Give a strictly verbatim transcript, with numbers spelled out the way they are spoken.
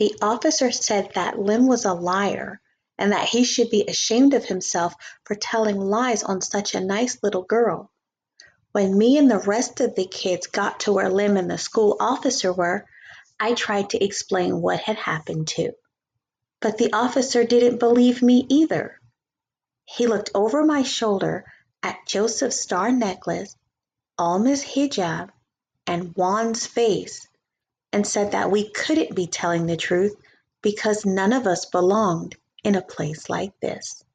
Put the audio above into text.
The officer said that Lim was a liar and that he should be ashamed of himself for telling lies on such a nice little girl. When me and the rest of the kids got to where Lim and the school officer were, I tried to explain what had happened too. But the officer didn't believe me either. He looked over my shoulder at Joseph's star necklace, Alma's hijab, and Juan's face and said that we couldn't be telling the truth because none of us belonged in a place like this.